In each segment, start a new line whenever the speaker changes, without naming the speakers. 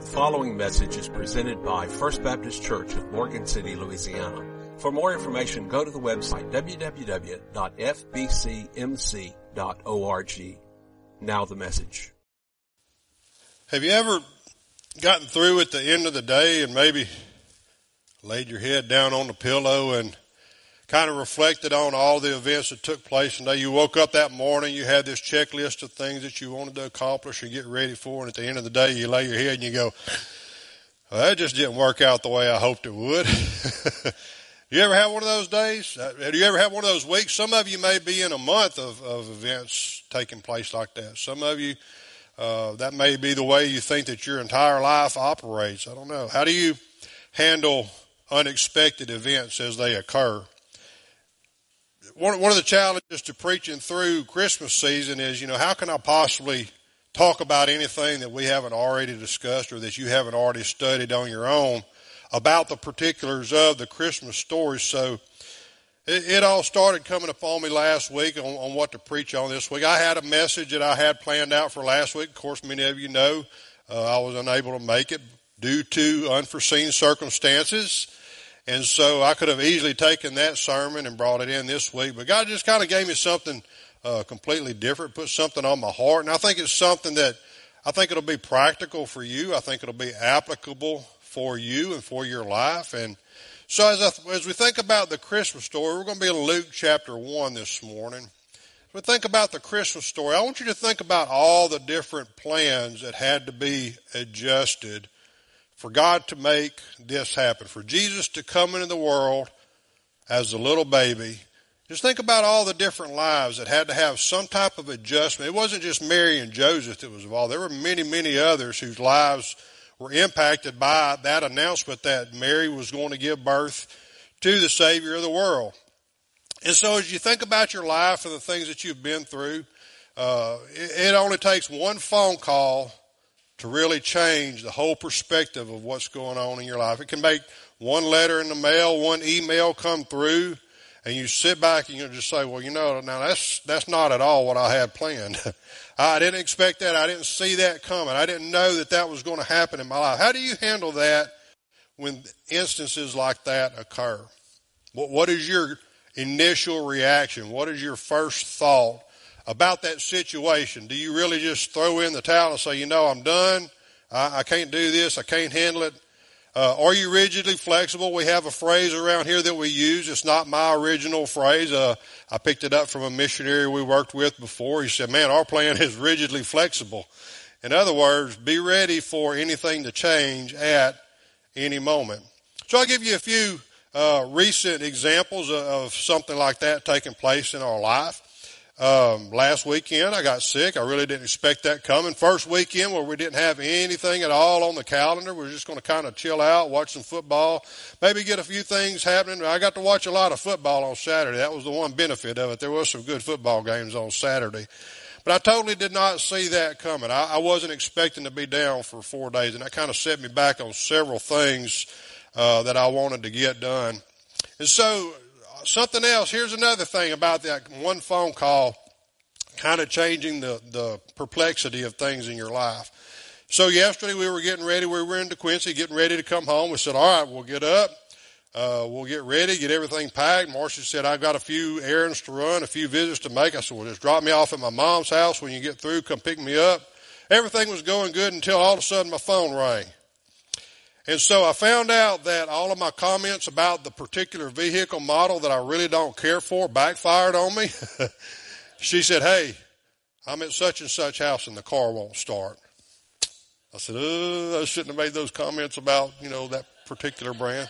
following message is presented by First Baptist Church of Morgan City, Louisiana. For more information, go to the website www.fbcmc.org. Now the message.
Have you ever gotten through at the end of the day and maybe laid your head down on the pillow and kind of reflected on all the events that took place today? You woke up that morning, you had this checklist of things that you wanted to accomplish and get ready for, and at the end of the day you lay your head and you go, well, that just didn't work out the way I hoped it would. You ever have one of those days? Have you ever had one of those weeks? Some of you may be in a month of events taking place like that. Some of you, that may be the way you think that your entire life operates. I don't know. How do you handle unexpected events as they occur? One of the challenges to preaching through Christmas season is, how can I possibly talk about anything that we haven't already discussed or that you haven't already studied on your own about the particulars of the Christmas story? So it all started coming upon me last week on what to preach on this week. I had a message that I had planned out for last week. Of course, many of you know I was unable to make it due to unforeseen circumstances. And so I could have easily taken that sermon and brought it in this week. But God just kind of gave me something completely different, put something on my heart. And I think it's something that I think it'll be practical for you. I think it'll be applicable for you and for your life. And so as we think about the Christmas story, we're going to be in Luke chapter 1 this morning. As we think about the Christmas story, I want you to think about all the different plans that had to be adjusted for God to make this happen, for Jesus to come into the world as a little baby. Just think about all the different lives that had to have some type of adjustment. It wasn't just Mary and Joseph that was involved. There were many, many others whose lives were impacted by that announcement that Mary was going to give birth to the Savior of the world. And so as you think about your life and the things that you've been through, it only takes one phone call to really change the whole perspective of what's going on in your life. It can make one letter in the mail, one email come through, and you sit back and you just say, well, now that's not at all what I had planned. I didn't expect that. I didn't see that coming. I didn't know that was going to happen in my life. How do you handle that when instances like that occur? What is your initial reaction? What is your first thought about that situation? Do you really just throw in the towel and say, I'm done, I can't do this, I can't handle it? Are you rigidly flexible? We have a phrase around here that we use. It's not my original phrase. I picked it up from a missionary we worked with before. He said, man, our plan is rigidly flexible. In other words, be ready for anything to change at any moment. So I'll give you a few recent examples of something like that taking place in our life. Last weekend I got sick. I really didn't expect that coming. First weekend where we didn't have anything at all on the calendar. We were just going to kind of chill out, watch some football, maybe get a few things happening. I got to watch a lot of football on Saturday. That was the one benefit of it. There was some good football games on Saturday. But I totally did not see that coming. I wasn't expecting to be down for 4 days, and that kind of set me back on several things that I wanted to get done. And so something else, here's another thing about that one phone call kind of changing the perplexity of things in your life. So yesterday we were getting ready. We were in DeQuincy getting ready to come home. We said, all right, we'll get up. We'll get ready, get everything packed. Marcia said, I've got a few errands to run, a few visits to make. I said, well, just drop me off at my mom's house. When you get through, come pick me up. Everything was going good until all of a sudden my phone rang. And so I found out that all of my comments about the particular vehicle model that I really don't care for backfired on me. She said, hey, I'm at such and such house and the car won't start. I said, I shouldn't have made those comments about, that particular brand.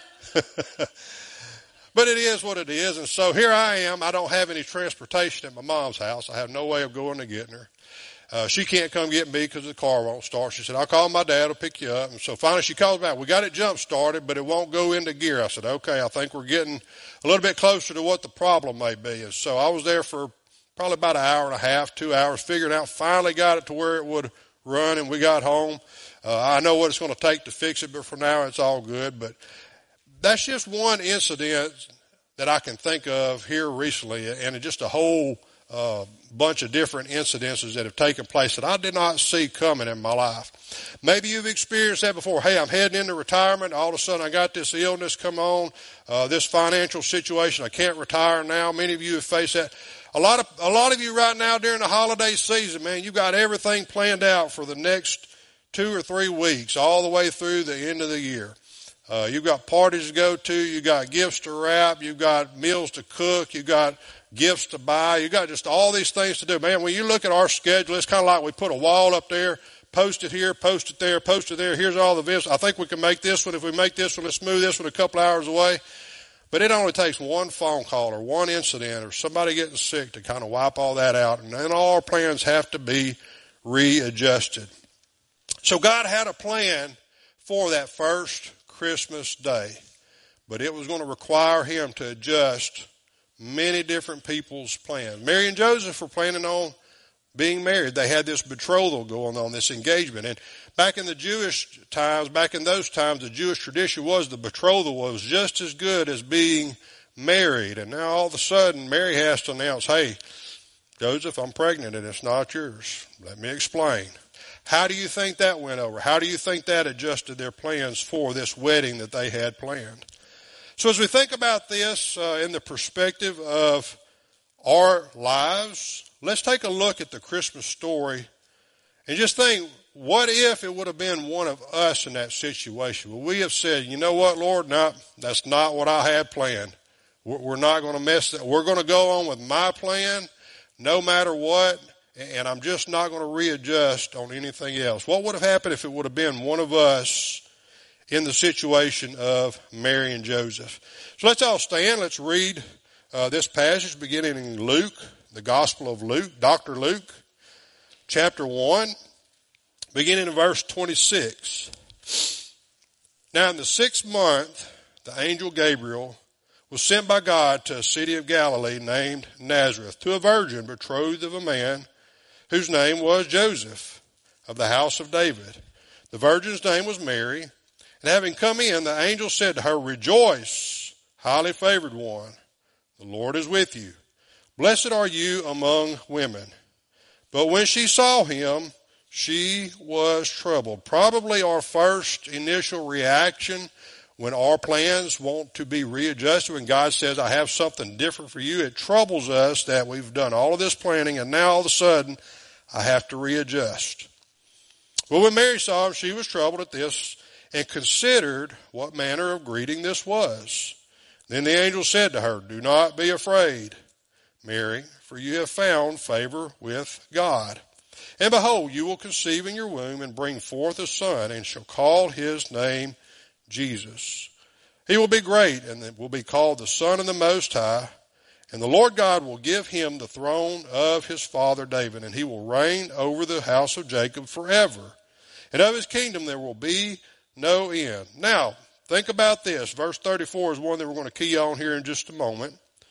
But it is what it is. And so here I am. I don't have any transportation at my mom's house. I have no way of going to getting her. She can't come get me because the car won't start. She said, I'll call my dad. I'll pick you up. And so finally she calls back. We got it jump started, but it won't go into gear. I said, okay, I think we're getting a little bit closer to what the problem may be. And so I was there for probably about an hour and a half, 2 hours, figuring out, finally got it to where it would run, and we got home. I know what it's going to take to fix it, but for now it's all good. But that's just one incident that I can think of here recently, and just a whole bunch of different incidences that have taken place that I did not see coming in my life. Maybe you've experienced that before. Hey, I'm heading into retirement. All of a sudden I got this illness come on, this financial situation. I can't retire now. Many of you have faced that. A lot of you right now during the holiday season, man, you've got everything planned out for the next 2 or 3 weeks, all the way through the end of the year. You've got parties to go to, you've got gifts to wrap, you've got meals to cook, you've got gifts to buy, you've got just all these things to do. Man, when you look at our schedule, it's kind of like we put a wall up there, post it here, post it there, post it there. Here's all the events. I think we can make this one. If we make this one, let's move this one a couple hours away. But it only takes one phone call or one incident or somebody getting sick to kind of wipe all that out. And then all our plans have to be readjusted. So God had a plan for that first Christmas day, but it was going to require him to adjust many different people's plans. Mary and Joseph were planning on being married. They had this betrothal going on, this engagement. And back in the Jewish times, back in those times, the Jewish tradition was the betrothal was just as good as being married. And now all of a sudden, Mary has to announce, hey, Joseph, I'm pregnant and it's not yours. Let me explain. How do you think that went over? How do you think that adjusted their plans for this wedding that they had planned? So as we think about this in the perspective of our lives, let's take a look at the Christmas story and just think, what if it would have been one of us in that situation? Would we have said, you know what, Lord, no, that's not what I had planned. We're not going to mess that. We're going to go on with my plan no matter what. And I'm just not going to readjust on anything else. What would have happened if it would have been one of us in the situation of Mary and Joseph? So let's all stand. Let's read this passage beginning in Luke, the Gospel of Luke, Dr. Luke, chapter 1, beginning in verse 26. Now in the 6th month, the angel Gabriel was sent by God to a city of Galilee named Nazareth to a virgin betrothed of a man whose name was Joseph, of the house of David. The virgin's name was Mary. And having come in, the angel said to her, Rejoice, highly favored one. The Lord is with you. Blessed are you among women. But when she saw him, she was troubled. Probably our first initial reaction when our plans want to be readjusted, when God says, I have something different for you, it troubles us that we've done all of this planning and now all of a sudden I have to readjust. Well, when Mary saw him, she was troubled at this and considered what manner of greeting this was. Then the angel said to her, Do not be afraid, Mary, for you have found favor with God. And behold, you will conceive in your womb and bring forth a son, and shall call his name Jesus. He will be great, and will be called the Son of the Most High. And the Lord God will give him the throne of his father David, and he will reign over the house of Jacob forever. And of his kingdom there will be no end. Now, think about this. Verse 34 is one that we're going to key on here in just a moment.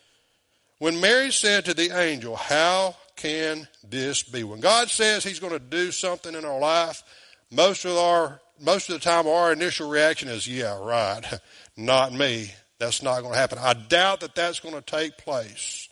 When Mary said to the angel, How can this be? When God says he's going to do something in our life, most of the time our initial reaction is, yeah, right, not me. That's not going to happen. I doubt that that's going to take place.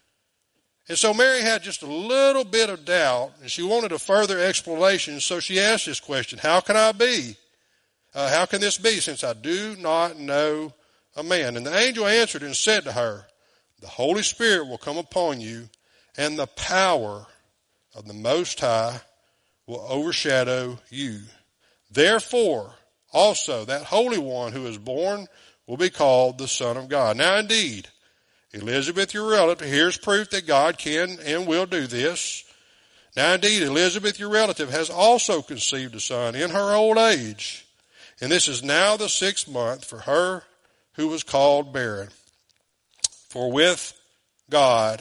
And so Mary had just a little bit of doubt, and she wanted a further explanation, so she asked this question, How can I be? How can this be, since I do not know a man? And the angel answered and said to her, The Holy Spirit will come upon you, and the power of the Most High will overshadow you. Therefore, also, that Holy One who is born will be called the Son of God. Now, indeed, Elizabeth, your relative, here's proof that God can and will do this. Now, indeed, Elizabeth, your relative, has also conceived a son in her old age. And this is now the 6th month for her who was called barren. For with God,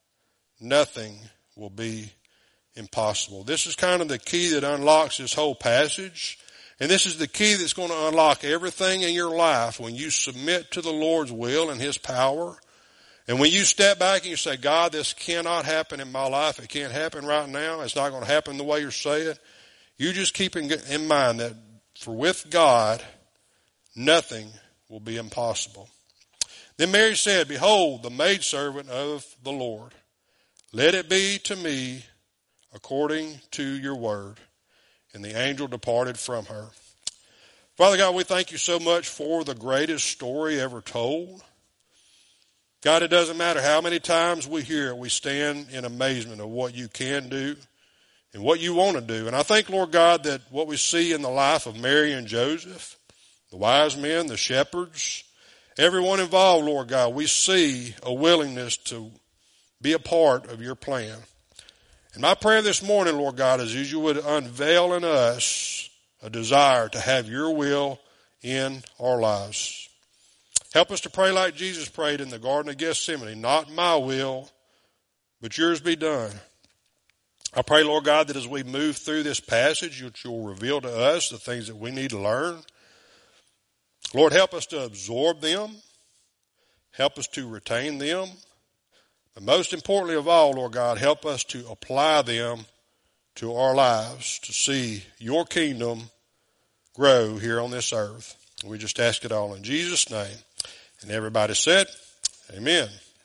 nothing will be impossible. This is kind of the key that unlocks this whole passage. And this is the key that's going to unlock everything in your life when you submit to the Lord's will and his power. And when you step back and you say, God, this cannot happen in my life. It can't happen right now. It's not going to happen the way you're saying. You just keep in mind that for with God, nothing will be impossible. Then Mary said, Behold, the maidservant of the Lord. Let it be to me according to your word. And the angel departed from her. Father God, we thank you so much for the greatest story ever told. God, it doesn't matter how many times we hear it, we stand in amazement of what you can do and what you want to do. And I think, Lord God, that what we see in the life of Mary and Joseph, the wise men, the shepherds, everyone involved, Lord God, we see a willingness to be a part of your plan. And my prayer this morning, Lord God, is you would unveil in us a desire to have your will in our lives. Help us to pray like Jesus prayed in the Garden of Gethsemane, not my will, but yours be done. I pray, Lord God, that as we move through this passage, you'll reveal to us the things that we need to learn. Lord, help us to absorb them. Help us to retain them. But most importantly of all, Lord God, help us to apply them to our lives to see your kingdom grow here on this earth. We just ask it all in Jesus' name. And everybody said, amen.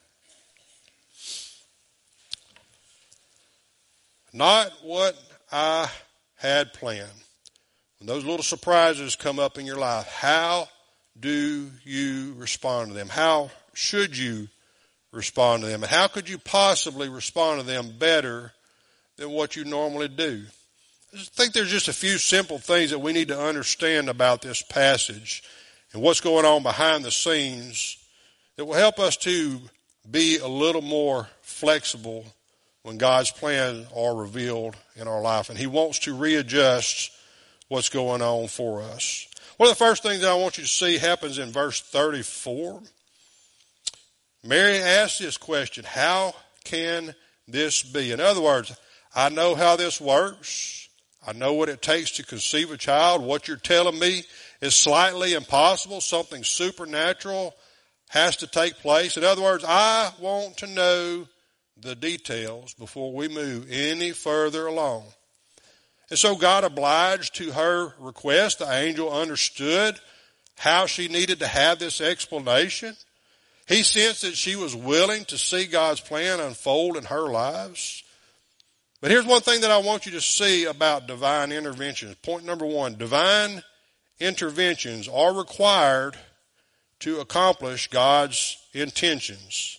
Not what I had planned. When those little surprises come up in your life, how do you respond to them? How should you respond to them? And how could you possibly respond to them better than what you normally do? I think there's just a few simple things that we need to understand about this passage and what's going on behind the scenes that will help us to be a little more flexible when God's plans are revealed in our life. And he wants to readjust what's going on for us. One of the first things that I want you to see happens in verse 34. Mary asked this question, how can this be? In other words, I know how this works. I know what it takes to conceive a child. What you're telling me is slightly impossible. Something supernatural has to take place. In other words, I want to know the details before we move any further along. And so God obliged to her request. The angel understood how she needed to have this explanation. He sensed that she was willing to see God's plan unfold in her lives. But here's one thing that I want you to see about divine interventions. Point number one, divine interventions are required to accomplish God's intentions.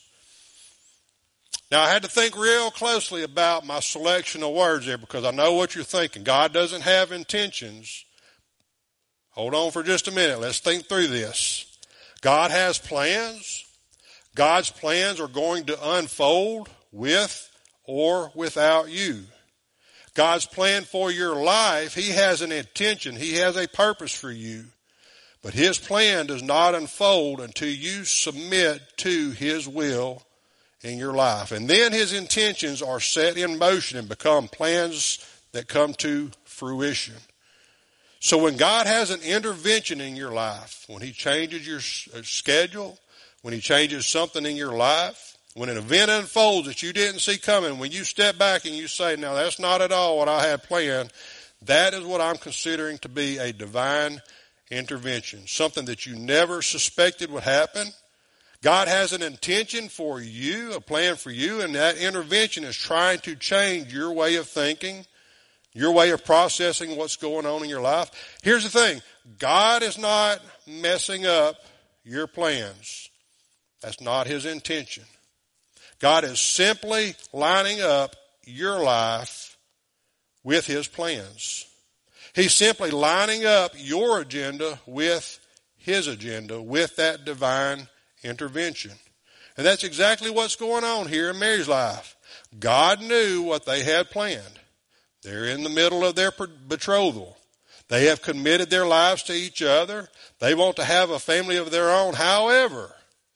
Now, I had to think real closely about my selection of words there because I know what you're thinking. God doesn't have intentions. Hold on for just a minute. Let's think through this. God has plans. God's plans are going to unfold with or without you. God's plan for your life, he has an intention. He has a purpose for you. But his plan does not unfold until you submit to his will in your life. And then his intentions are set in motion and become plans that come to fruition. So when God has an intervention in your life, when he changes your schedule, when he changes something in your life, when an event unfolds that you didn't see coming, when you step back and you say, now that's not at all what I had planned, that is what I'm considering to be a divine intervention, something that you never suspected would happen. God has an intention for you, a plan for you, and that intervention is trying to change your way of thinking, your way of processing what's going on in your life. Here's the thing. God is not messing up your plans. That's not his intention. God is simply lining up your life with his plans. He's simply lining up your agenda with his agenda, with that divine intervention. And that's exactly what's going on here in Mary's life. God knew what they had planned. They're in the middle of their betrothal. They have committed their lives to each other. They want to have a family of their own. However,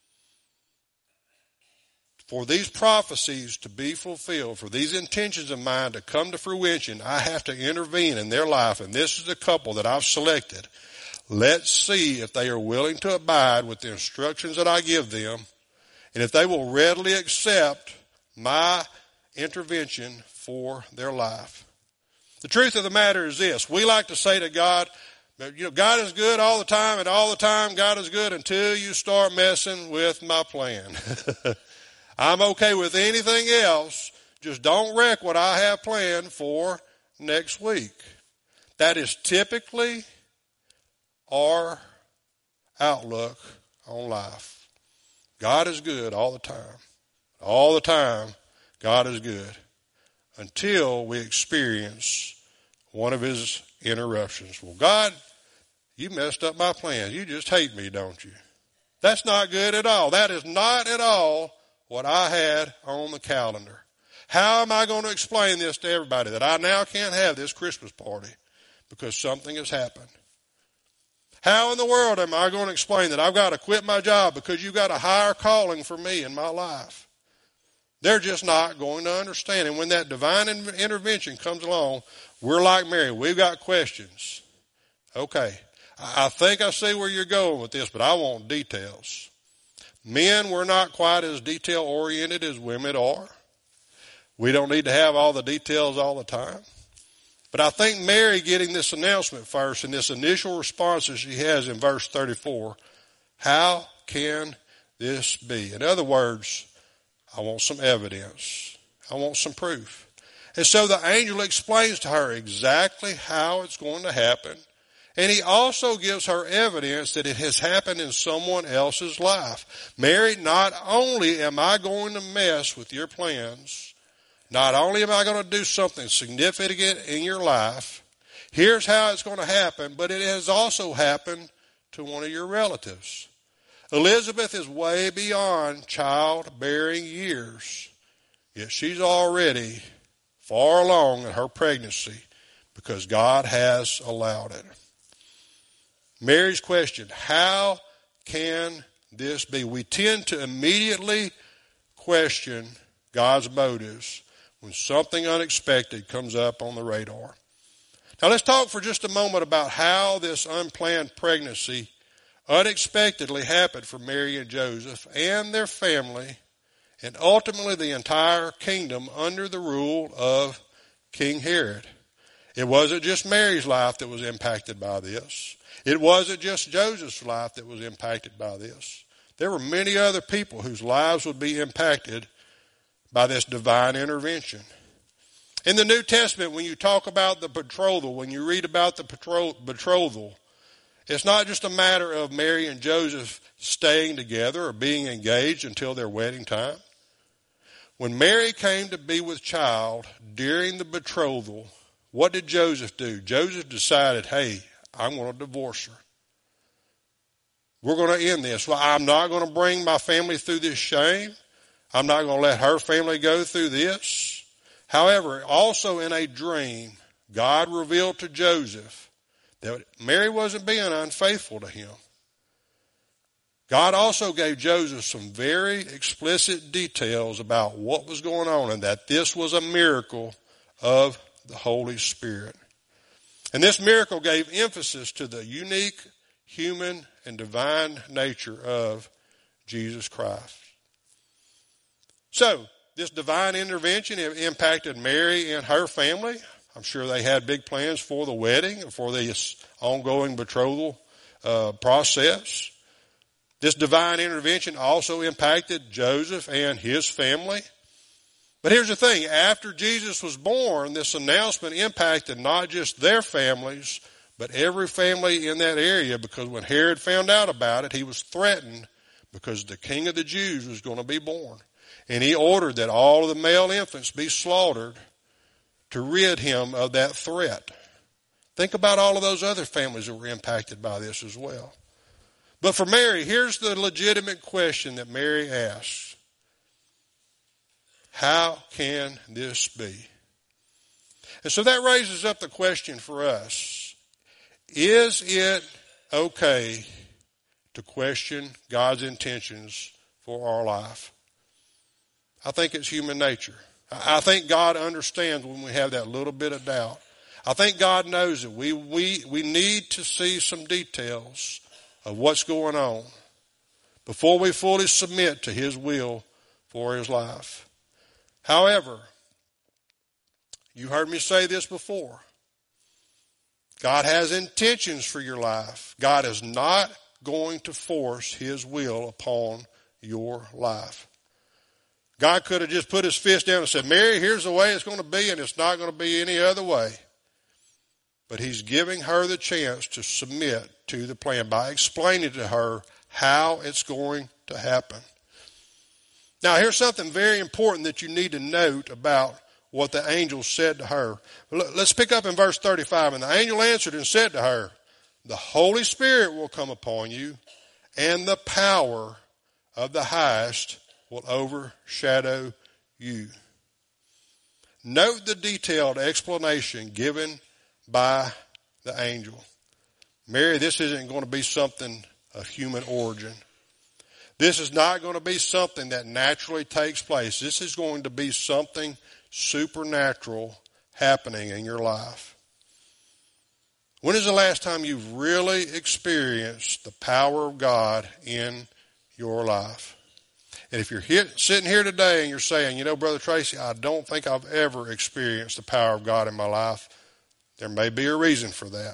for these prophecies to be fulfilled, for these intentions of mine to come to fruition, I have to intervene in their life. And this is the couple that I've selected. Let's see if they are willing to abide with the instructions that I give them, and if they will readily accept my intervention for their life. The truth of the matter is this. We like to say to God, God is good all the time, and all the time God is good until you start messing with my plan. I'm okay with anything else, Just don't wreck what I have planned for next week. That is typically our outlook on life. God is good all the time. All the time, God is good. Until we experience one of his interruptions. Well, God, you messed up my plans. You just hate me, don't you? That's not good at all. That is not at all what I had on the calendar. How am I going to explain this to everybody that I now can't have this Christmas party because something has happened? How in the world am I going to explain that I've got to quit my job because you've got a higher calling for me in my life? They're just not going to understand. And when that divine intervention comes along, we're like Mary. We've got questions. Okay, I think I see where you're going with this, but I want details. Men, we're not quite as detail-oriented as women are. We don't need to have all the details all the time. But I think Mary getting this announcement first and this initial response that she has in verse 34, how can this be? In other words, I want some evidence. I want some proof. And so the angel explains to her exactly how it's going to happen. And he also gives her evidence that it has happened in someone else's life. Mary, not only am I going to mess with your plans, not only am I going to do something significant in your life, here's how it's going to happen, but it has also happened to one of your relatives. Elizabeth is way beyond childbearing years, yet she's already far along in her pregnancy because God has allowed it. Mary's question, how can this be? We tend to immediately question God's motives when something unexpected comes up on the radar. Now let's talk for just a moment about how this unplanned pregnancy unexpectedly happened for Mary and Joseph and their family, and ultimately the entire kingdom under the rule of King Herod. It wasn't just Mary's life that was impacted by this. It wasn't just Joseph's life that was impacted by this. There were many other people whose lives would be impacted by this divine intervention. In the New Testament, when you talk about the betrothal, when you read about the betrothal, it's not just a matter of Mary and Joseph staying together or being engaged until their wedding time. When Mary came to be with child during the betrothal, what did Joseph do? Joseph decided, hey, I'm going to divorce her. We're going to end this. Well, I'm not going to bring my family through this shame. I'm not going to let her family go through this. However, also in a dream, God revealed to Joseph that Mary wasn't being unfaithful to him. God also gave Joseph some very explicit details about what was going on and that this was a miracle of the Holy Spirit. And this miracle gave emphasis to the unique human and divine nature of Jesus Christ. So, this divine intervention impacted Mary and her family. I'm sure they had big plans for the wedding and for this ongoing betrothal process. This divine intervention also impacted Joseph and his family. But here's the thing. After Jesus was born, this announcement impacted not just their families, but every family in that area, because when Herod found out about it, he was threatened because the King of the Jews was going to be born. And he ordered that all of the male infants be slaughtered to rid him of that threat. Think about all of those other families that were impacted by this as well. But for Mary, here's the legitimate question that Mary asks. How can this be? And so that raises up the question for us. Is it okay to question God's intentions for our life? I think it's human nature. I think God understands when we have that little bit of doubt. I think God knows that we need to see some details of what's going on before we fully submit to his will for his life. However, you heard me say this before. God has intentions for your life. God is not going to force his will upon your life. God could have just put his fist down and said, Mary, here's the way it's going to be, and it's not going to be any other way. But he's giving her the chance to submit to the plan by explaining to her how it's going to happen. Now, here's something very important that you need to note about what the angel said to her. Let's pick up in verse 35. And the angel answered and said to her, the Holy Spirit will come upon you, and the power of the highest will overshadow you. Note the detailed explanation given by the angel. Mary, this isn't going to be something of human origin. This is not going to be something that naturally takes place. This is going to be something supernatural happening in your life. When is the last time you've really experienced the power of God in your life? And if you're sitting here today and you're saying, you know, Brother Tracy, I don't think I've ever experienced the power of God in my life, there may be a reason for that.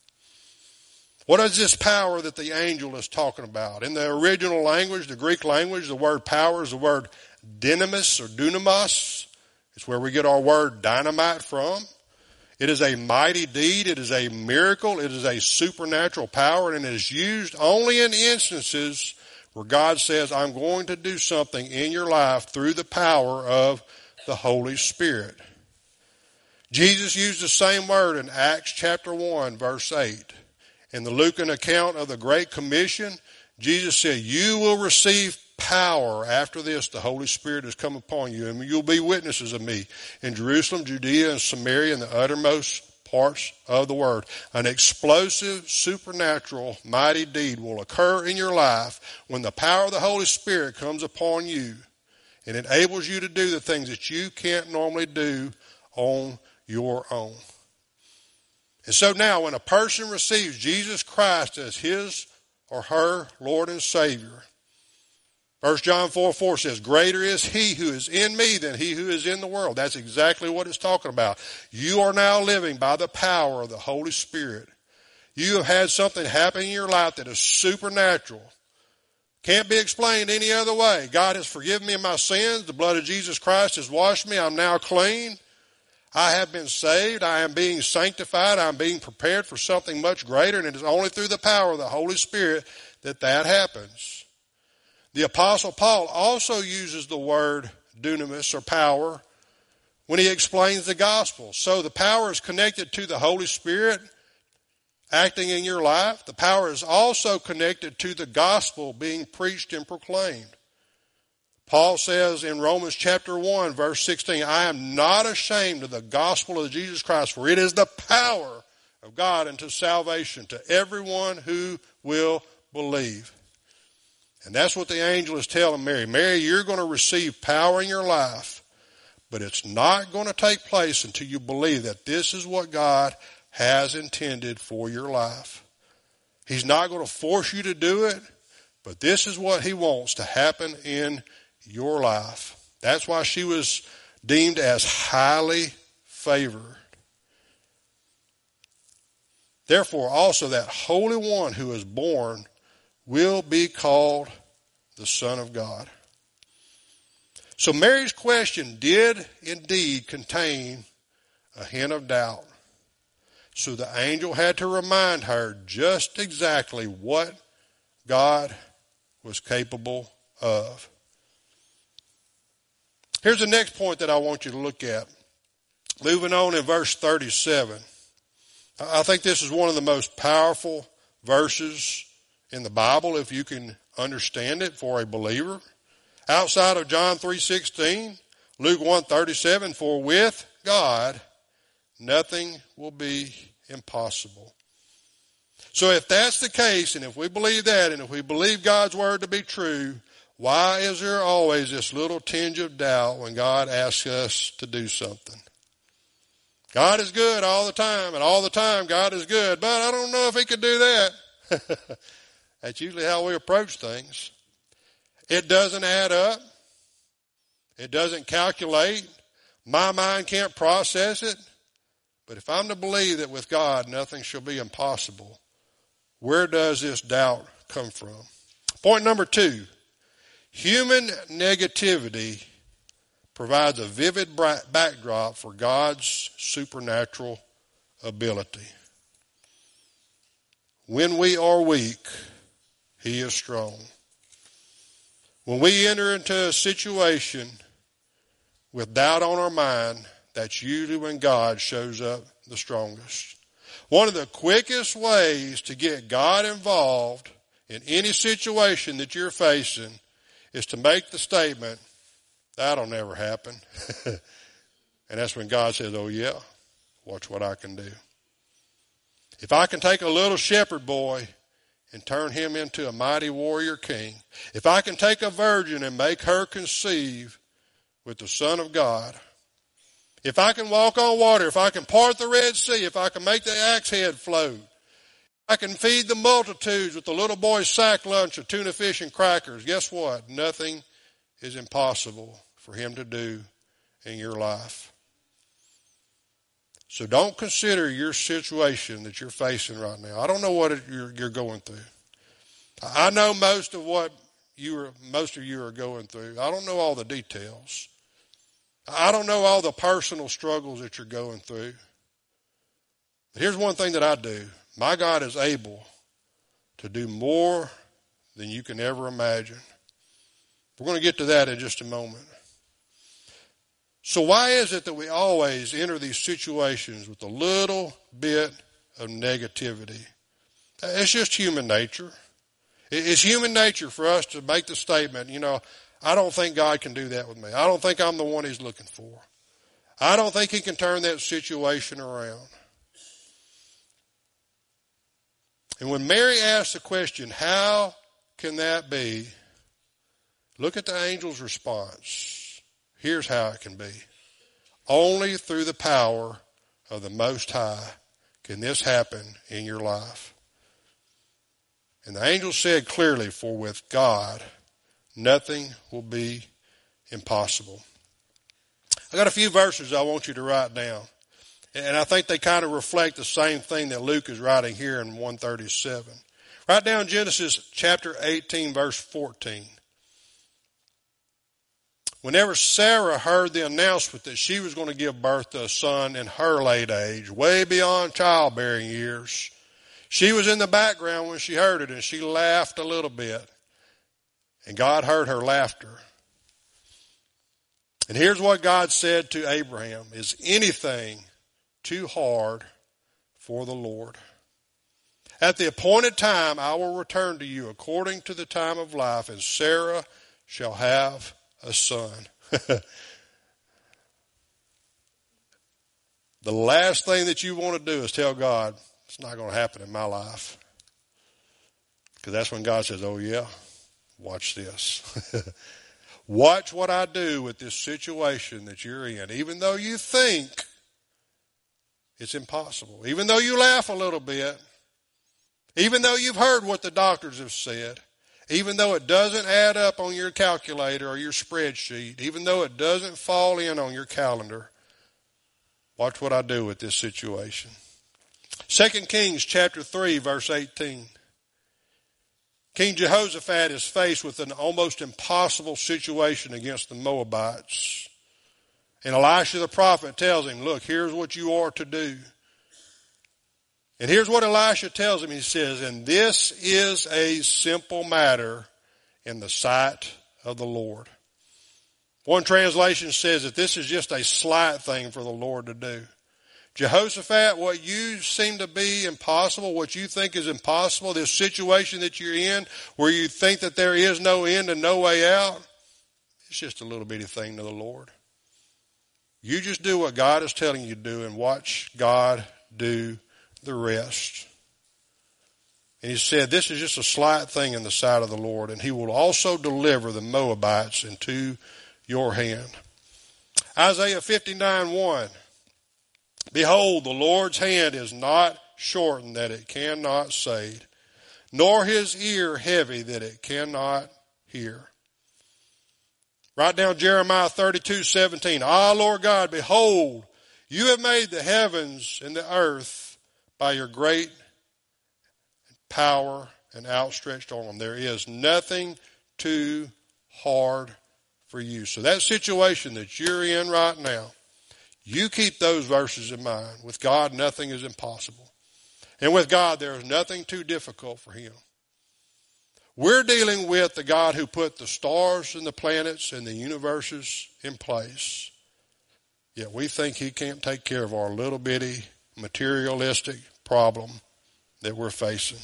What is this power that the angel is talking about? In the original language, the Greek language, the word power is the word dynamis or dunamos. It's where we get our word dynamite from. It is a mighty deed. It is a miracle. It is a supernatural power, and it is used only in instances where God says, I'm going to do something in your life through the power of the Holy Spirit. Jesus used the same word in Acts chapter 1, verse 8. In the Lucan account of the Great Commission, Jesus said, you will receive power. After this, the Holy Spirit has come upon you, and you'll be witnesses of me in Jerusalem, Judea, and Samaria, and the uttermost parts of the world. An explosive, supernatural, mighty deed will occur in your life when the power of the Holy Spirit comes upon you and enables you to do the things that you can't normally do on your own. And so now when a person receives Jesus Christ as his or her Lord and Savior, 1 John 4:4 says, greater is he who is in me than he who is in the world. That's exactly what it's talking about. You are now living by the power of the Holy Spirit. You have had something happen in your life that is supernatural. Can't be explained any other way. God has forgiven me of my sins. The blood of Jesus Christ has washed me. I'm now clean. I have been saved. I am being sanctified. I'm being prepared for something much greater, and it is only through the power of the Holy Spirit that happens. The Apostle Paul also uses the word dunamis or power when he explains the gospel. So the power is connected to the Holy Spirit acting in your life. The power is also connected to the gospel being preached and proclaimed. Paul says in Romans chapter 1, verse 16, I am not ashamed of the gospel of Jesus Christ, for it is the power of God unto salvation to everyone who will believe. And that's what the angel is telling Mary. Mary, you're going to receive power in your life, but it's not going to take place until you believe that this is what God has intended for your life. He's not going to force you to do it, but this is what he wants to happen in your life. That's why she was deemed as highly favored. Therefore, also that Holy One who is born will be called the Son of God. So Mary's question did indeed contain a hint of doubt. So the angel had to remind her just exactly what God was capable of. Here's the next point that I want you to look at. Moving on in verse 37. I think this is one of the most powerful verses in the Bible if you can understand it for a believer. Outside of John 3:16, Luke 1:37, for with God nothing will be impossible. So if that's the case, and if we believe that, and if we believe God's word to be true, why is there always this little tinge of doubt when God asks us to do something? God is good all the time, and all the time God is good, but I don't know if he could do that. That's usually how we approach things. It doesn't add up. It doesn't calculate. My mind can't process it. But if I'm to believe that with God nothing shall be impossible, where does this doubt come from? Point number 2. Human negativity provides a vivid backdrop for God's supernatural ability. When we are weak, He is strong. When we enter into a situation with doubt on our mind, that's usually when God shows up the strongest. One of the quickest ways to get God involved in any situation that you're facing is to make the statement, that'll never happen. And that's when God says, oh yeah, watch what I can do. If I can take a little shepherd boy and turn him into a mighty warrior king, if I can take a virgin and make her conceive with the Son of God, if I can walk on water, if I can part the Red Sea, if I can make the axe head float, if I can feed the multitudes with the little boy's sack lunch of tuna fish and crackers, guess what? Nothing is impossible for Him to do in your life. So don't consider your situation that you're facing right now. I don't know what you're going through. I know most of what most of you are going through. I don't know all the details. I don't know all the personal struggles that you're going through. But here's one thing that I do. My God is able to do more than you can ever imagine. We're going to get to that in just a moment. So why is it that we always enter these situations with a little bit of negativity? It's just human nature. It's human nature for us to make the statement, I don't think God can do that with me. I don't think I'm the one He's looking for. I don't think He can turn that situation around. And when Mary asked the question, how can that be? Look at the angel's response. Here's how it can be. Only through the power of the Most High can this happen in your life. And the angel said clearly, for with God, nothing will be impossible. I got a few verses I want you to write down. And I think they kind of reflect the same thing that Luke is writing here in 137. Write down Genesis chapter 18, verse 14. Whenever Sarah heard the announcement that she was going to give birth to a son in her late age, way beyond childbearing years, she was in the background when she heard it, and she laughed a little bit. And God heard her laughter. And here's what God said to Abraham, is anything too hard for the Lord? At the appointed time I will return to you according to the time of life, and Sarah shall have a son. The last thing that you want to do is tell God, it's not going to happen in my life. Because that's when God says, oh yeah, watch this. Watch what I do with this situation that you're in. Even though you think it's impossible. Even though you laugh a little bit. Even though you've heard what the doctors have said. Even though it doesn't add up on your calculator or your spreadsheet, even though it doesn't fall in on your calendar, watch what I do with this situation. 2 Kings chapter 3, verse 18. King Jehoshaphat is faced with an almost impossible situation against the Moabites. And Elisha the prophet tells him, look, here's what you are to do. And here's what Elisha tells him. He says, and this is a simple matter in the sight of the Lord. One translation says that this is just a slight thing for the Lord to do. Jehoshaphat, what you seem to be impossible, what you think is impossible, this situation that you're in where you think that there is no end and no way out, it's just a little bitty thing to the Lord. You just do what God is telling you to do and watch God do the rest. And he said, this is just a slight thing in the sight of the Lord, and He will also deliver the Moabites into your hand. Isaiah 59:1. Behold, the Lord's hand is not shortened that it cannot save, nor His ear heavy that it cannot hear. Write down Jeremiah 32:17. Ah, Lord God, behold, you have made the heavens and the earth by your great power and outstretched arm. There is nothing too hard for you. So that situation that you're in right now, you keep those verses in mind. With God, nothing is impossible. And with God, there is nothing too difficult for him. We're dealing with the God who put the stars and the planets and the universes in place. Yet we think he can't take care of our little bitty materialistic problem that we're facing.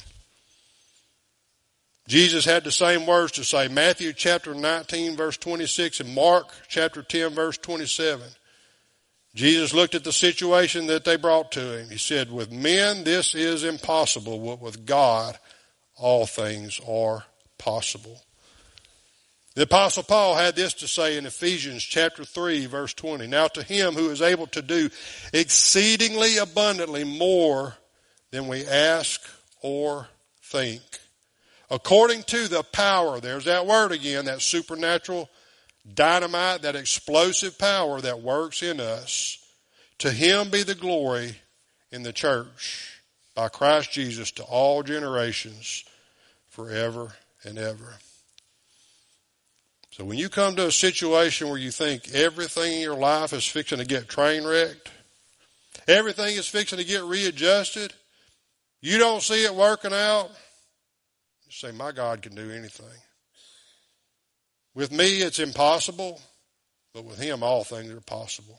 Jesus had the same words to say. Matthew chapter 19 verse 26 and Mark chapter 10 verse 27. Jesus looked at the situation that they brought to him. He said, with men this is impossible, but with God all things are possible. The Apostle Paul had this to say in Ephesians chapter 3 verse 20. Now to him who is able to do exceedingly abundantly more than we ask or think, according to the power, there's that word again, that supernatural dynamite, that explosive power that works in us. To him be the glory in the church by Christ Jesus to all generations forever and ever. So when you come to a situation where you think everything in your life is fixing to get train wrecked, everything is fixing to get readjusted, you don't see it working out, you say, my God can do anything. With me, it's impossible, but with him, all things are possible.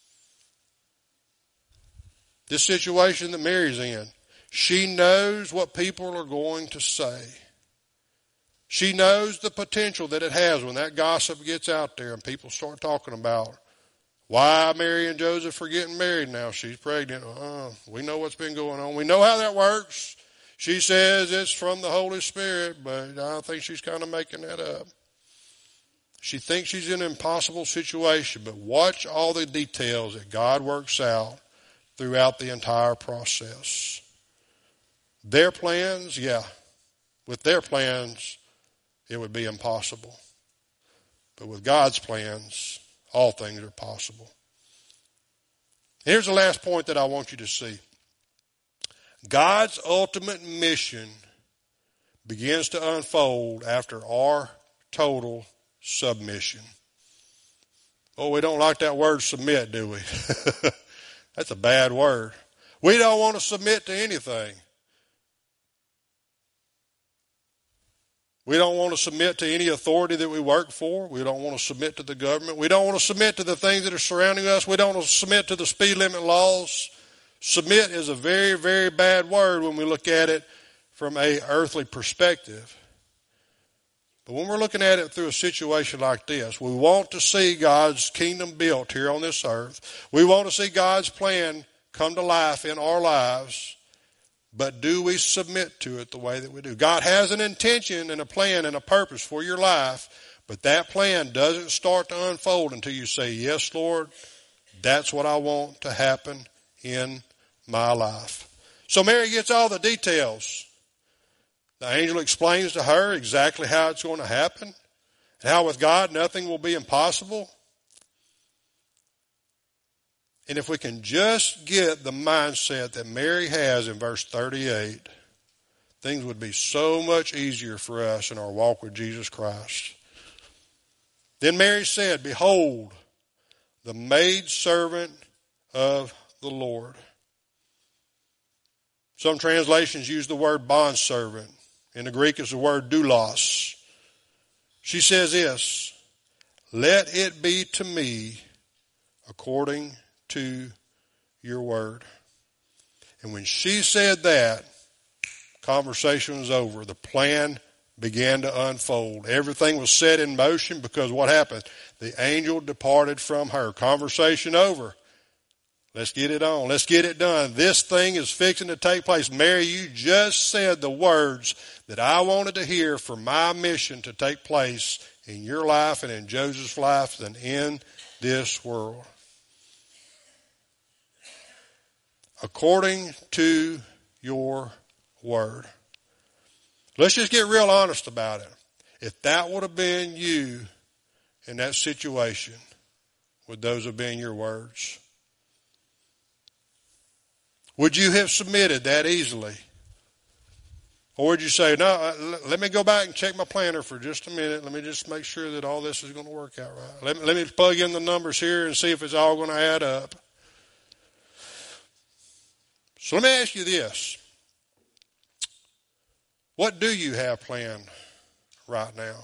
This situation that Mary's in, she knows what people are going to say. She knows the potential that it has when that gossip gets out there and people start talking about why Mary and Joseph are getting married now. She's pregnant. We know what's been going on. We know how that works. She says it's from the Holy Spirit, but I think she's kind of making that up. She thinks she's in an impossible situation, but watch all the details that God works out throughout the entire process. Their plans, with their plans, it would be impossible. But with God's plans, all things are possible. Here's the last point that I want you to see. God's ultimate mission begins to unfold after our total submission. Oh, we don't like that word submit, do we? That's a bad word. We don't want to submit to anything. We don't want to submit to any authority that we work for. We don't want to submit to the government. We don't want to submit to the things that are surrounding us. We don't want to submit to the speed limit laws. Submit is a very, very bad word when we look at it from an earthly perspective. But when we're looking at it through a situation like this, we want to see God's kingdom built here on this earth. We want to see God's plan come to life in our lives. But do we submit to it the way that we do? God has an intention and a plan and a purpose for your life, but that plan doesn't start to unfold until you say, yes, Lord, that's what I want to happen in my life. So Mary gets all the details. The angel explains to her exactly how it's going to happen and how with God nothing will be impossible. And if we can just get the mindset that Mary has in verse 38, things would be so much easier for us in our walk with Jesus Christ. Then Mary said, behold, the maidservant of the Lord. Some translations use the word bondservant. In the Greek, it's the word doulos. She says this, let it be to me according to your word. And when she said that, conversation was over. The plan began to unfold. Everything was set in motion because what happened? The angel departed from her. Conversation over. Let's get it on. Let's get it done. This thing is fixing to take place. Mary, you just said the words that I wanted to hear for my mission to take place in your life and in Joseph's life and in this world. According to your word. Let's just get real honest about it. If that would have been you in that situation, would those have been your words? Would you have submitted that easily? Or would you say, no, let me go back and check my planner for just a minute. Let me just make sure that all this is going to work out right. Let me plug in the numbers here and see if it's all going to add up. So let me ask you this. What do you have planned right now?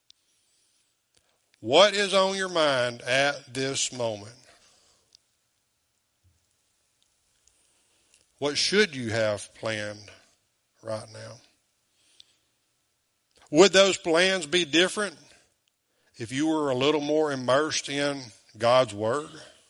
What is on your mind at this moment? What should you have planned right now? Would those plans be different if you were a little more immersed in God's Word?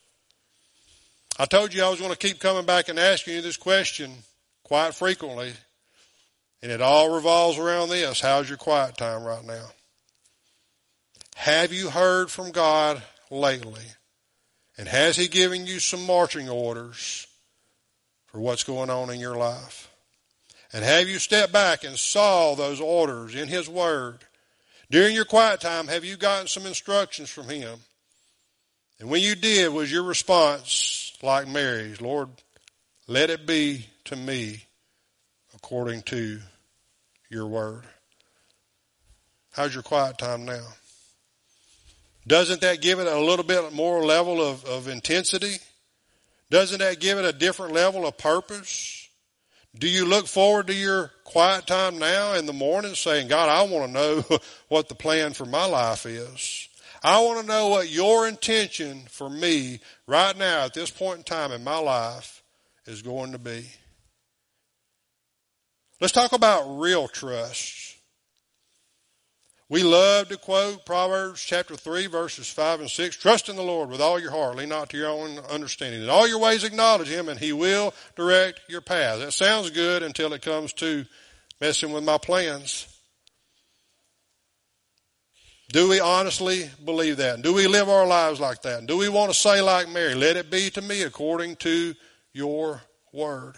I told you I was going to keep coming back and asking you this question quite frequently, and it all revolves around this. How's your quiet time right now? Have you heard from God lately? And has He given you some marching orders for what's going on in your life? And have you stepped back and saw those orders in His Word? During your quiet time, have you gotten some instructions from Him? And when you did, was your response like Mary's? Lord, let it be to me according to your Word. How's your quiet time now? Doesn't that give it a little bit more level of intensity? Doesn't that give it a different level of purpose? Do you look forward to your quiet time now in the morning saying, God, I want to know what the plan for my life is. I want to know what your intention for me right now at this point in time in my life is going to be. Let's talk about real trust. We love to quote Proverbs chapter 3, verses 5 and 6. Trust in the Lord with all your heart. Lean not to your own understanding. In all your ways acknowledge Him, and He will direct your path. That sounds good until it comes to messing with my plans. Do we honestly believe that? Do we live our lives like that? Do we want to say like Mary, let it be to me according to your word?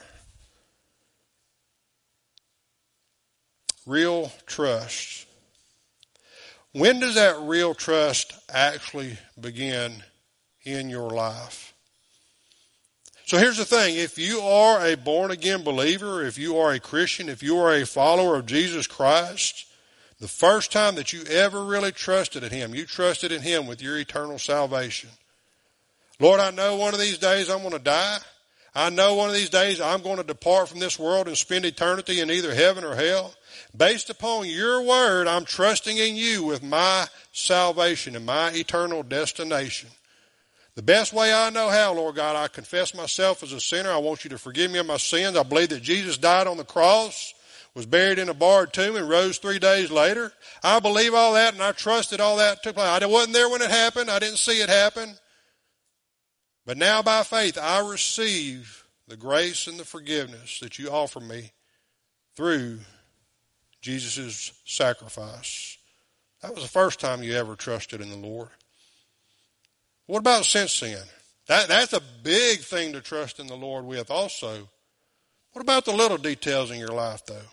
Real trust. When does that real trust actually begin in your life? So here's the thing. If you are a born-again believer, if you are a Christian, if you are a follower of Jesus Christ, the first time that you ever really trusted in Him, you trusted in Him with your eternal salvation. Lord, I know one of these days I'm going to die. I know one of these days I'm going to depart from this world and spend eternity in either heaven or hell. Based upon your word, I'm trusting in you with my salvation and my eternal destination. The best way I know how, Lord God, I confess myself as a sinner. I want you to forgive me of my sins. I believe that Jesus died on the cross, was buried in a barred tomb, and rose 3 days later. I believe all that, and I trusted all that took place. I wasn't there when it happened. I didn't see it happen. But now by faith, I receive the grace and the forgiveness that you offer me through Jesus' sacrifice. That was the first time you ever trusted in the Lord. What about since then? That's a big thing to trust in the Lord with also. What about the little details in your life, though?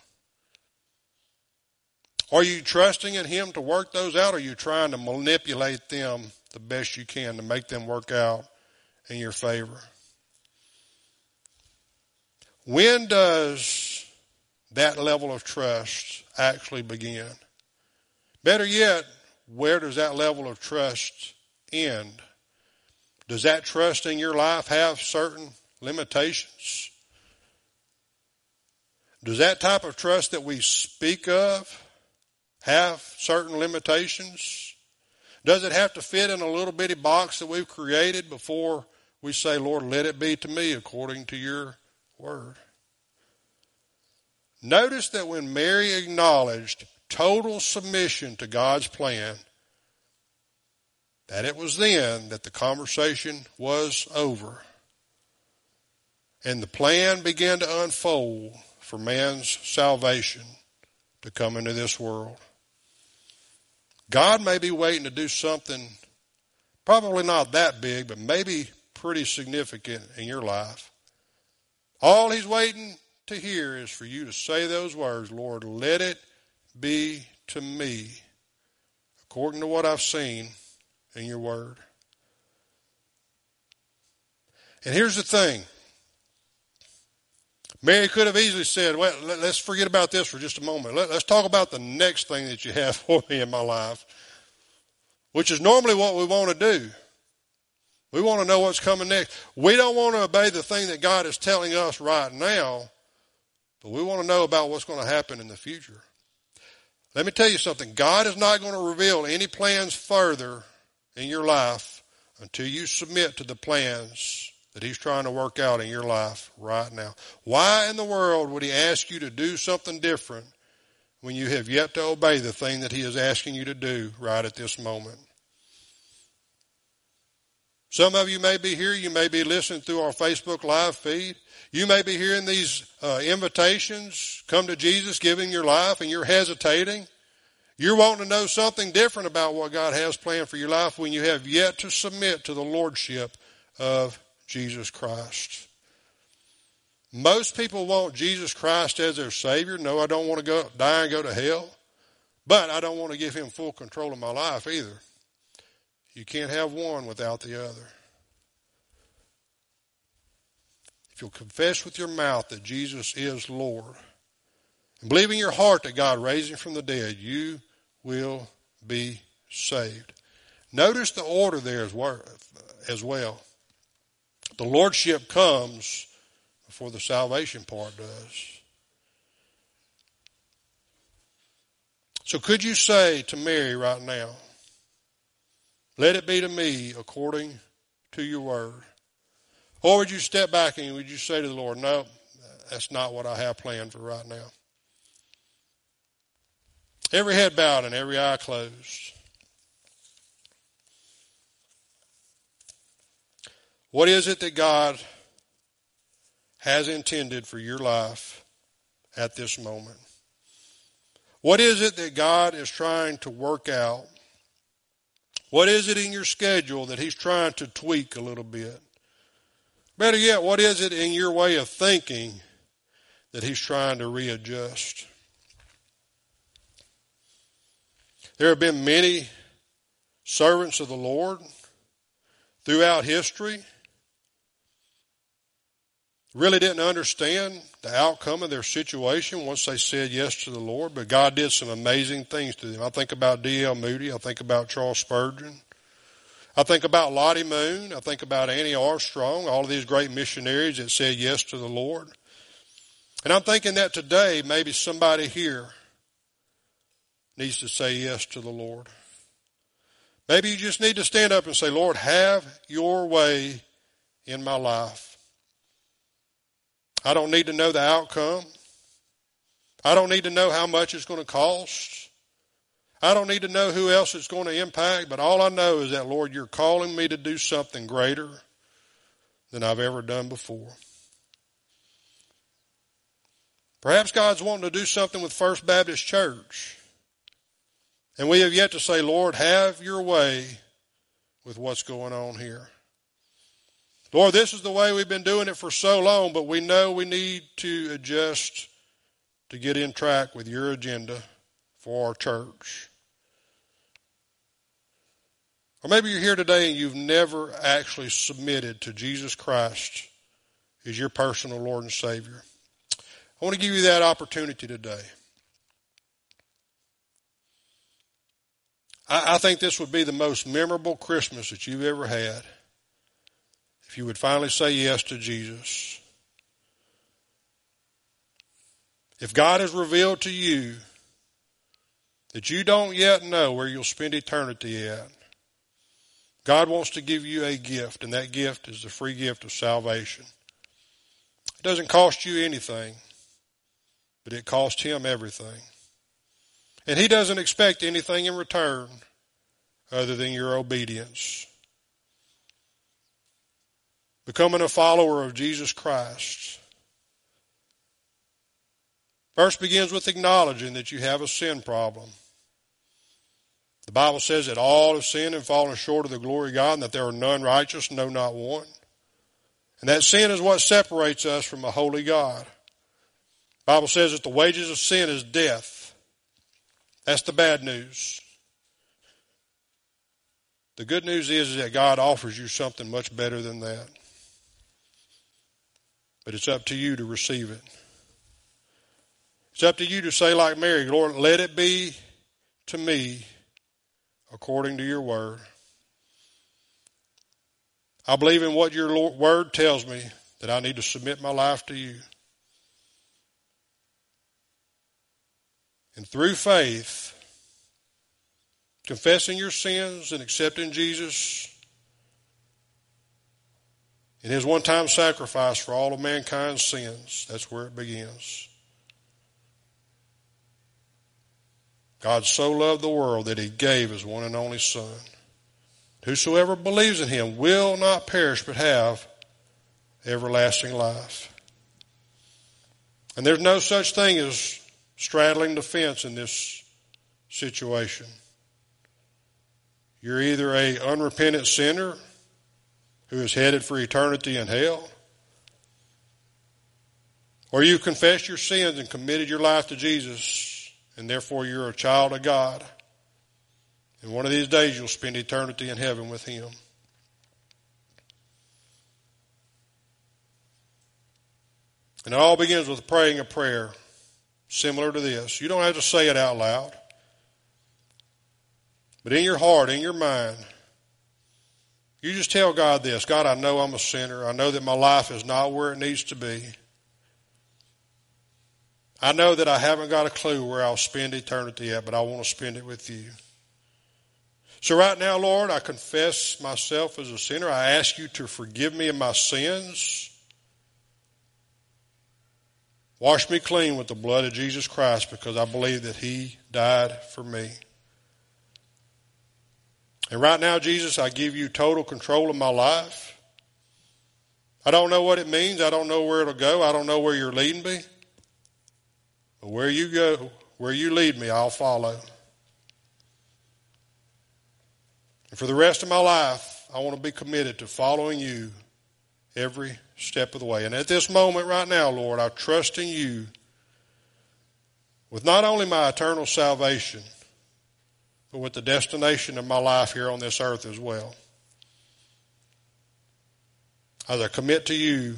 Are you trusting in Him to work those out, or are you trying to manipulate them the best you can to make them work out in your favor? When does that level of trust actually begin? Better yet, where does that level of trust end? Does that trust in your life have certain limitations? Does that type of trust that we speak of have certain limitations? Does it have to fit in a little bitty box that we've created before we say, Lord, let it be to me according to your word? Notice that when Mary acknowledged total submission to God's plan, that it was then that the conversation was over. And the plan began to unfold for man's salvation to come into this world. God may be waiting to do something probably not that big, but maybe pretty significant in your life. All He's waiting to hear is for you to say those words, Lord, let it be to me according to what I've seen in your word. And here's the thing. Mary could have easily said, well, let's forget about this for just a moment. Let's talk about the next thing that you have for me in my life, which is normally what we want to do. We want to know what's coming next. We don't want to obey the thing that God is telling us right now, but we want to know about what's going to happen in the future. Let me tell you something. God is not going to reveal any plans further in your life until you submit to the plans that he's trying to work out in your life right now. Why in the world would he ask you to do something different when you have yet to obey the thing that he is asking you to do right at this moment? Some of you may be here. You may be listening through our Facebook Live feed. You may be hearing these invitations, come to Jesus, giving your life, and you're hesitating. You're wanting to know something different about what God has planned for your life when you have yet to submit to the lordship of Jesus Christ. Most people want Jesus Christ as their Savior. No, I don't want to die and go to hell, but I don't want to give him full control of my life either. You can't have one without the other. If you'll confess with your mouth that Jesus is Lord and believe in your heart that God raised him from the dead, you will be saved. Notice the order there as well. The lordship comes before the salvation part does. So could you say to Mary right now, let it be to me according to your word? Or would you step back and would you say to the Lord, no, that's not what I have planned for right now? Every head bowed and every eye closed. What is it that God has intended for your life at this moment? What is it that God is trying to work out? What is it in your schedule that he's trying to tweak a little bit? Better yet, what is it in your way of thinking that he's trying to readjust? There have been many servants of the Lord throughout history really didn't understand the outcome of their situation once they said yes to the Lord, but God did some amazing things to them. I think about D.L. Moody. I think about Charles Spurgeon. I think about Lottie Moon. I think about Annie Armstrong, all of these great missionaries that said yes to the Lord. And I'm thinking that today maybe somebody here needs to say yes to the Lord. Maybe you just need to stand up and say, Lord, have your way in my life. I don't need to know the outcome. I don't need to know how much it's going to cost. I don't need to know who else it's going to impact, but all I know is that, Lord, you're calling me to do something greater than I've ever done before. Perhaps God's wanting to do something with First Baptist Church, and we have yet to say, Lord, have your way with what's going on here. Lord, this is the way we've been doing it for so long, but we know we need to adjust to get in track with your agenda for our church. Or maybe you're here today and you've never actually submitted to Jesus Christ as your personal Lord and Savior. I want to give you that opportunity today. I think this would be the most memorable Christmas that you've ever had if you would finally say yes to Jesus. If God has revealed to you that you don't yet know where you'll spend eternity at, God wants to give you a gift, and that gift is the free gift of salvation. It doesn't cost you anything, but it cost him everything. And he doesn't expect anything in return other than your obedience. Becoming a follower of Jesus Christ first begins with acknowledging that you have a sin problem. The Bible says that all have sinned and fallen short of the glory of God, and that there are none righteous, no, not one. And that sin is what separates us from a holy God. The Bible says that the wages of sin is death. That's the bad news. The good news is that God offers you something much better than that. But it's up to you to receive it. It's up to you to say like Mary, Lord, let it be to me according to your word. I believe in what your word tells me, that I need to submit my life to you. And through faith, confessing your sins and accepting Jesus in his one-time sacrifice for all of mankind's sins, that's where it begins. God so loved the world that he gave his one and only Son. Whosoever believes in him will not perish but have everlasting life. And there's no such thing as straddling the fence in this situation. You're either an unrepentant sinner who is headed for eternity in hell, or you confessed your sins and committed your life to Jesus, and therefore you're a child of God. And one of these days you'll spend eternity in heaven with him. And it all begins with praying a prayer similar to this. You don't have to say it out loud. But in your heart, in your mind, you just tell God this: God, I know I'm a sinner. I know that my life is not where it needs to be. I know that I haven't got a clue where I'll spend eternity at, but I want to spend it with you. So right now, Lord, I confess myself as a sinner. I ask you to forgive me of my sins. Wash me clean with the blood of Jesus Christ, because I believe that he died for me. And right now, Jesus, I give you total control of my life. I don't know what it means. I don't know where it'll go. I don't know where you're leading me. But where you go, where you lead me, I'll follow. And for the rest of my life, I want to be committed to following you every step of the way. And at this moment right now, Lord, I trust in you with not only my eternal salvation, but with the destination of my life here on this earth as well. As I commit to you,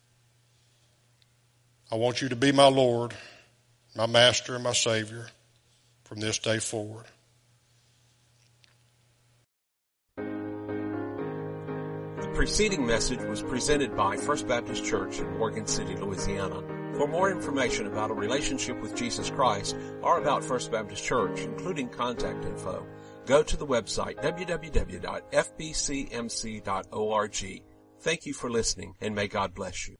I want you to be my Lord, my Master, and my Savior from this day forward.
The preceding message was presented by First Baptist Church in Morgan City, Louisiana. For more information about a relationship with Jesus Christ or about First Baptist Church, including contact info, go to the website www.fbcmc.org. Thank you for listening, and may God bless you.